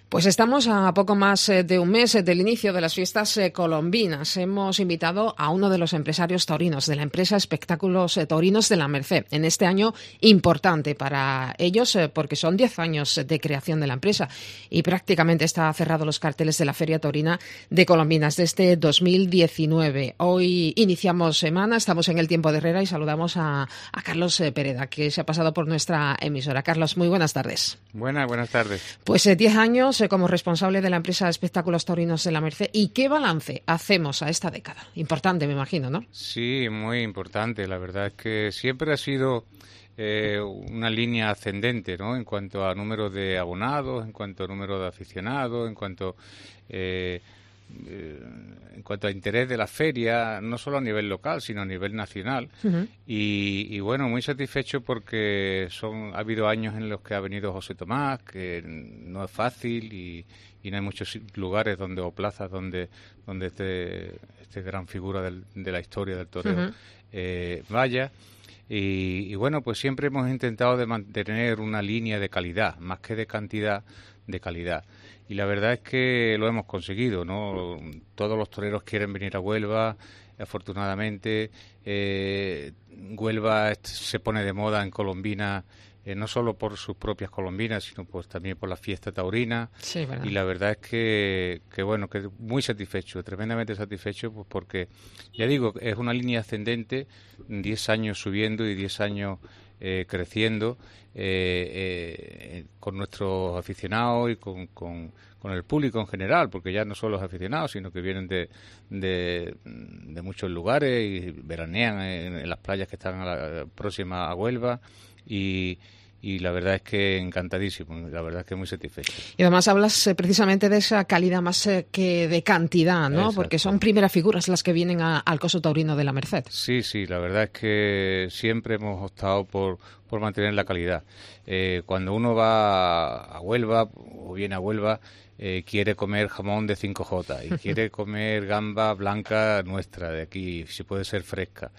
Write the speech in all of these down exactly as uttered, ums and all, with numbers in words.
Pues estamos a poco más de un mes del inicio de las fiestas colombinas. Hemos invitado a uno de los empresarios taurinos de la empresa Espectáculos Taurinos de la Merced, en este año importante para ellos porque son diez años de creación de la empresa y prácticamente está cerrado los carteles de la Feria Taurina de Colombinas de este dos mil diecinueve. Hoy iniciamos semana, estamos en el tiempo de Herrera y saludamos a, a Carlos Pereda, que se ha pasado por nuestra emisora. Carlos, muy buenas tardes. Buenas, buenas tardes. Pues eh, diez años eh, como responsable de la empresa Espectáculos Taurinos de la Merced. ¿Y qué balance hacemos a esta década? Importante, me imagino, ¿no? Sí, muy importante. La verdad es que siempre ha sido eh, una línea ascendente, ¿no? En cuanto a número de abonados, en cuanto a número de aficionados, en cuanto eh, eh, en cuanto a interés de la feria, no solo a nivel local, sino a nivel nacional. Uh-huh. y, y bueno, muy satisfecho porque son ha habido años en los que ha venido José Tomás, que no es fácil y, y no hay muchos lugares donde o plazas donde donde este, este gran figura del, de la historia del toreo uh-huh. eh, vaya. Y, y bueno, pues siempre hemos intentado de mantener una línea de calidad, más que de cantidad, de calidad. Y la verdad es que lo hemos conseguido, ¿no? Todos los toreros quieren venir a Huelva, afortunadamente. Eh, Huelva se pone de moda en Colombina, eh, no solo por sus propias colombinas, sino pues también por la fiesta taurina. Sí, verdad. Y la verdad es que, que bueno, que muy satisfecho, tremendamente satisfecho, pues porque, ya digo, es una línea ascendente, diez años subiendo y diez años eh, creciendo, eh, eh, con nuestros aficionados y con, con, con el público en general, porque ya no solo los aficionados, sino que vienen de, de, de muchos lugares y veranean en, en las playas que están a la, próximas a Huelva y Y la verdad es que encantadísimo, la verdad es que muy satisfecho. Y además hablas eh, precisamente de esa calidad más eh, que de cantidad, ¿no? Exacto. Porque son primeras figuras las que vienen a, al coso taurino de la Merced. Sí, sí, la verdad es que siempre hemos optado por, por mantener la calidad. Eh, cuando uno va a Huelva o viene a Huelva, eh, quiere comer jamón de cinco jota y quiere comer gamba blanca nuestra, de aquí, si puede ser fresca.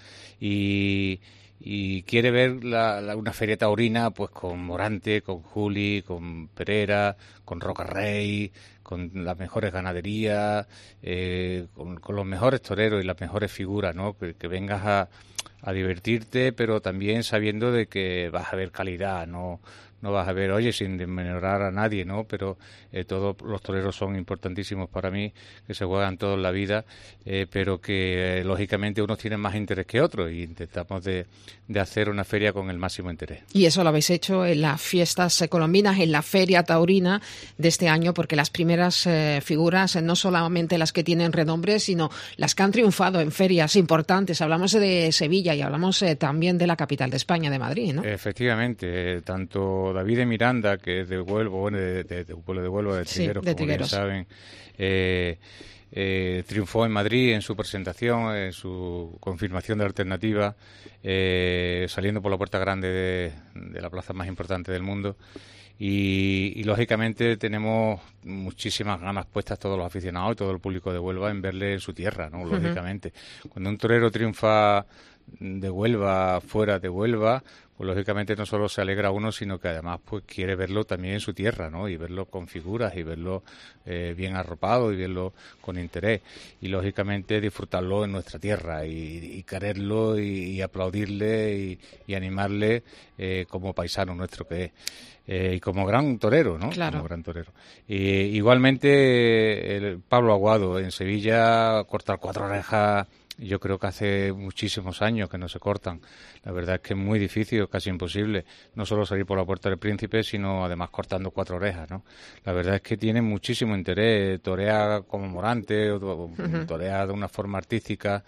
Y... y quiere ver la, la, una feria taurina pues con Morante, con Juli, con Pereira, con Roca Rey, con las mejores ganaderías, eh, con, con los mejores toreros y las mejores figuras, ¿no? Que, que vengas a, a divertirte, pero también sabiendo de que vas a ver calidad, no no vas a ver, oye, sin desmenorar a nadie, ¿no? Pero eh, todos los toreros son importantísimos para mí, que se juegan toda la vida, eh, pero que eh, lógicamente unos tienen más interés que otros y intentamos de, de hacer una feria con el máximo interés. Y eso lo habéis hecho en las fiestas colombinas, en la Feria Taurina de este año, porque las primeras eh, figuras, eh, no solamente las que tienen renombre, sino las que han triunfado en ferias importantes. Hablamos de Sevilla y hablamos eh, también de la capital de España, de Madrid, ¿no? Efectivamente, eh, tanto David de Miranda, que es de Huelva, bueno, de, de, de un pueblo de Huelva, de Trigueros, sí, de como Trigueros. bien saben, eh, eh, triunfó en Madrid en su presentación, en su confirmación de alternativa, eh, saliendo por la puerta grande de, de la plaza más importante del mundo. Y, y lógicamente tenemos muchísimas ganas puestas todos los aficionados y todo el público de Huelva en verle en su tierra, ¿no? Lógicamente. Uh-huh. Cuando un torero triunfa de Huelva, fuera de Huelva, pues lógicamente no solo se alegra uno, sino que además pues quiere verlo también en su tierra, ¿no? Y verlo con figuras y verlo eh, bien arropado y verlo con interés. Y lógicamente disfrutarlo en nuestra tierra y, y quererlo y, y aplaudirle y, y animarle eh, como paisano nuestro que es. Eh, y como gran torero, ¿no? Claro. Como gran torero. Eh, igualmente, el Pablo Aguado en Sevilla, cortar cuatro orejas, yo creo que hace muchísimos años que no se cortan. La verdad es que es muy difícil, casi imposible, no solo salir por la Puerta del Príncipe, sino además cortando cuatro orejas, ¿no? La verdad es que tiene muchísimo interés, torea como Morante, uh-huh. torea de una forma artística,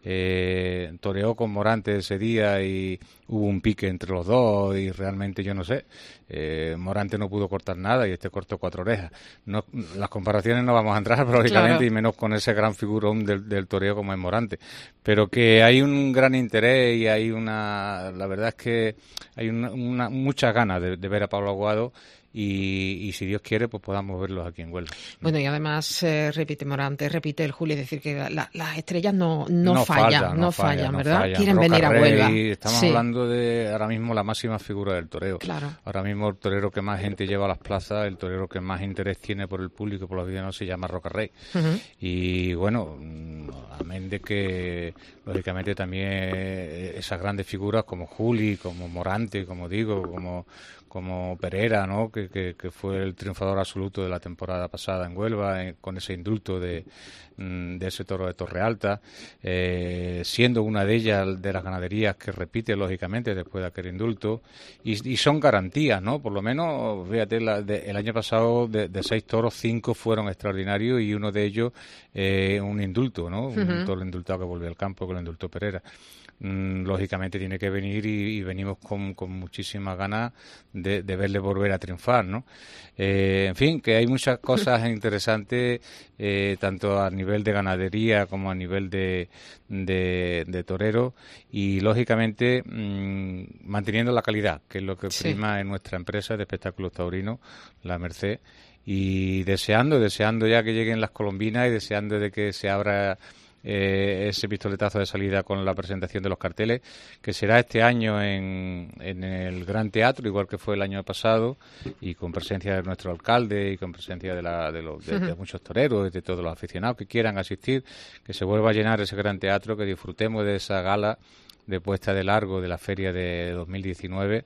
eh, toreó con Morante ese día y hubo un pique entre los dos y realmente yo no sé, eh, Morante no pudo cortar nada y este cortó cuatro orejas. No, las comparaciones no vamos a entrar, lógicamente, claro. Y menos con ese gran figurón del, del toreo como es Morante, pero que hay un gran interés y hay una, la verdad es que hay una, una, muchas ganas de, de ver a Pablo Aguado y, y si Dios quiere, pues podamos verlos aquí en Huelva. Bueno, y además, eh, repite Morante, repite el Julio, es decir, que la, las estrellas no, no, no fallan, fallan, no, no fallan, fallan, ¿verdad? No fallan. Quieren Roca venir a Rey, Huelva. Estamos sí. hablando de ahora mismo la máxima figura del toreo. Claro. Ahora mismo el torero que más gente lleva a las plazas, el torero que más interés tiene por el público, por los aficionados, se llama Roca Rey. Uh-huh. Y bueno, amén de que, lógicamente, también esas grandes figuras como Juli, como Morante, como digo, como... como Pereira, ¿no? Que, que, que fue el triunfador absoluto de la temporada pasada en Huelva, eh, con ese indulto de, de ese toro de Torre Alta, eh, siendo una de ellas de las ganaderías que repite, lógicamente, después de aquel indulto, y, y son garantías, ¿no? Por lo menos, fíjate, la, de, el año pasado de, de seis toros, cinco fueron extraordinarios y uno de ellos eh, un indulto, ¿no? Uh-huh. Un toro indultado que volvió al campo, que lo indultó Pereira. Mm, lógicamente tiene que venir y, y venimos con, con muchísimas ganas de, de verle volver a triunfar, ¿no? Eh, en fin, que hay muchas cosas interesantes, eh, tanto a nivel de ganadería como a nivel de, de, de torero, y lógicamente mmm, manteniendo la calidad, que es lo que prima sí. en nuestra empresa de espectáculos taurinos, la Merced, y deseando, deseando ya que lleguen las colombinas y deseando de que se abra Eh, ese pistoletazo de salida con la presentación de los carteles, que será este año en, en el Gran Teatro, igual que fue el año pasado, y con presencia de nuestro alcalde y con presencia de, la, de, los, de, uh-huh. de muchos toreros y de todos los aficionados que quieran asistir, que se vuelva a llenar ese Gran Teatro, que disfrutemos de esa gala de puesta de largo de la feria de dos mil diecinueve,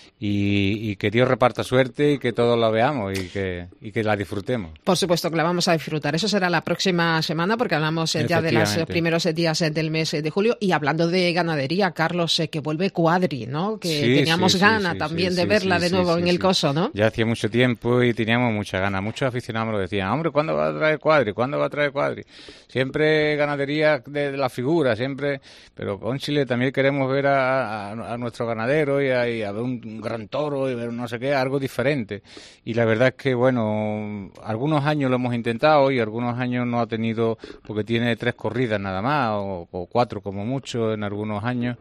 y, y que Dios reparta suerte y que todos la veamos y que, y que la disfrutemos. Por supuesto que la vamos a disfrutar. Eso será la próxima semana, porque hablamos ya de los primeros días del mes de julio. Y hablando de ganadería, Carlos, eh, que vuelve Cuadri, ¿no? Que sí, teníamos sí, ganas sí, también sí, de sí, verla sí, de nuevo sí, en sí, el sí. coso, ¿no? Ya hacía mucho tiempo y teníamos muchas ganas. Muchos aficionados me lo decían, hombre, ¿cuándo va a traer Cuadri? ¿Cuándo va a traer Cuadri? Siempre ganadería de, de la figura, siempre... Pero con Chile también queremos ver a, a, a nuestro ganadero y a, y a ver un, un gran toro y ver no sé qué, algo diferente. Y la verdad es que, bueno, algunos años lo hemos intentado y algunos años no ha tenido, porque tiene tres corridas nada más, o, o cuatro como mucho en algunos años,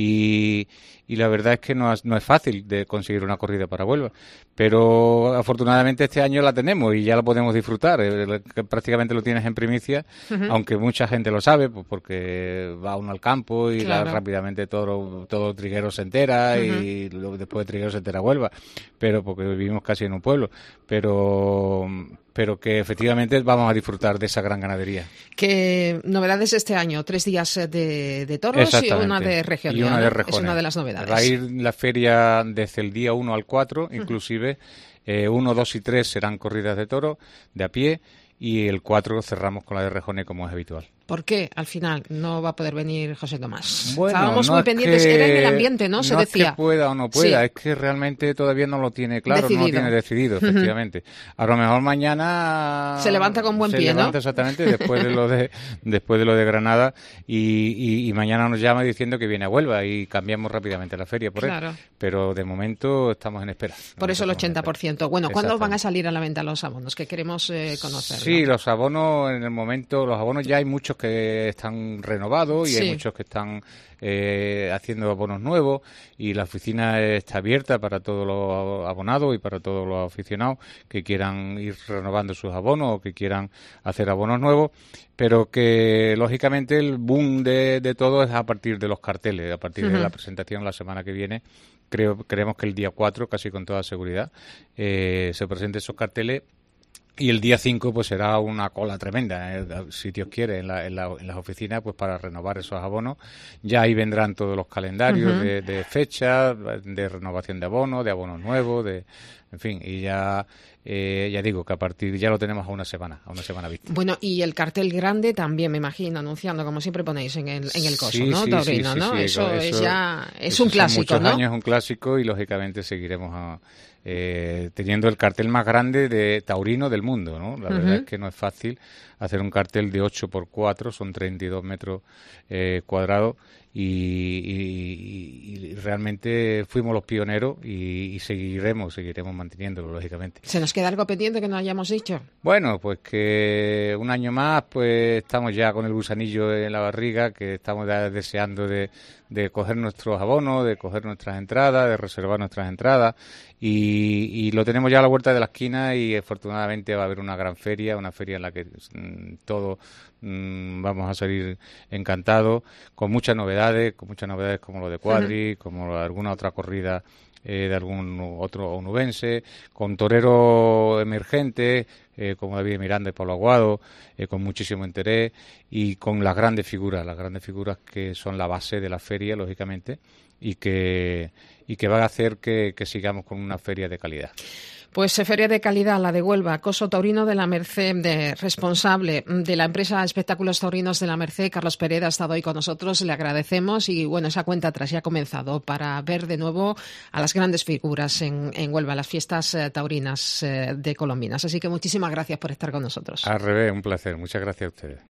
y, y la verdad es que no es, no es fácil de conseguir una corrida para Huelva. Pero afortunadamente este año la tenemos y ya la podemos disfrutar, eh, prácticamente lo tienes en primicia, uh-huh. aunque mucha gente lo sabe, pues porque va uno al campo y claro. la, rápidamente todo, todo Trigueros se entera uh-huh. y lo, después de Trigueros se entera Huelva, pero porque vivimos casi en un pueblo, pero pero que efectivamente vamos a disfrutar de esa gran ganadería. ¿Qué novedades este año? Tres días de, de toros y una de regional. Y una de rejones. Es una de las novedades. Va a ir la feria desde el día uno al cuatro, inclusive eh, uno, dos y tres serán corridas de toro de a pie, y el cuatro cerramos con la de rejones como es habitual. ¿Por qué al final no va a poder venir José Tomás? Bueno, Estábamos no muy pendientes, que, era en el ambiente, ¿no? Se no decía. No es que pueda o no pueda, sí. es que realmente todavía no lo tiene claro, decidido. no lo tiene decidido, efectivamente. A lo mejor mañana... Se levanta con buen se pie, levanta ¿no? Exactamente, después de lo de después de lo de Granada, y, y, y mañana nos llama diciendo que viene a Huelva y cambiamos rápidamente la feria por claro. él. Pero de momento estamos en espera. Por eso el ochenta por ciento. Bueno, ¿cuándo van a salir a la venta los abonos? Que queremos eh, conocerlo. Sí, los abonos en el momento, los abonos ya hay muchos que están renovados y sí. hay muchos que están eh, haciendo abonos nuevos, y la oficina está abierta para todos los abonados y para todos los aficionados que quieran ir renovando sus abonos o que quieran hacer abonos nuevos, pero que lógicamente el boom de, de todo es a partir de los carteles, a partir uh-huh. de la presentación la semana que viene. Creo, creemos que el día cuatro, casi con toda seguridad, eh, se presenten esos carteles. Y el día cinco pues será una cola tremenda, eh, si Dios quiere, en, la, en, la, en las oficinas, pues para renovar esos abonos. Ya ahí vendrán todos los calendarios uh-huh. de, de fecha, de renovación de abonos, de abonos nuevos, de en fin, y ya eh, ya digo que a partir ya lo tenemos a una semana, a una semana vista. Bueno, y el cartel grande también, me imagino, anunciando, como siempre ponéis en el, en el coso, sí, ¿no? Sí, Taurino, sí, ¿no? Sí, eso, eso es ya, es eso un clásico, son muchos ¿no? años, un clásico, y lógicamente seguiremos a, eh, teniendo el cartel más grande de taurino del mundo, ¿no? La uh-huh. verdad es que no es fácil hacer un cartel de ocho por cuatro, son treinta y dos metros eh, cuadrados, y, y, y realmente fuimos los pioneros y, y seguiremos, seguiremos manteniéndolo, lógicamente. ¿Se nos queda algo pendiente que no hayamos dicho? Bueno, pues que un año más, pues estamos ya con el gusanillo en la barriga, que estamos ya deseando de, de coger nuestros abonos, de coger nuestras entradas, de reservar nuestras entradas y, y lo tenemos ya a la vuelta de la esquina y afortunadamente va a haber una gran feria, una feria en la que mmm, todos mmm, vamos a salir encantados, con muchas novedades, con muchas novedades como lo de Cuadri, uh-huh. como alguna otra corrida Eh, de algún otro onubense, con toreros emergentes eh, como David Miranda y Pablo Aguado, eh, con muchísimo interés y con las grandes figuras, las grandes figuras que son la base de la feria, lógicamente, y que, y que van a hacer que, que sigamos con una feria de calidad. Pues feria de calidad, la de Huelva, Coso Taurino de la Merced, de, responsable de la empresa Espectáculos Taurinos de la Merced, Carlos Pereda, ha estado hoy con nosotros, le agradecemos y bueno, esa cuenta atrás ya ha comenzado para ver de nuevo a las grandes figuras en, en Huelva, las fiestas eh, taurinas eh, de Colombinas. Así que muchísimas gracias por estar con nosotros. Al revés, un placer. Muchas gracias a ustedes.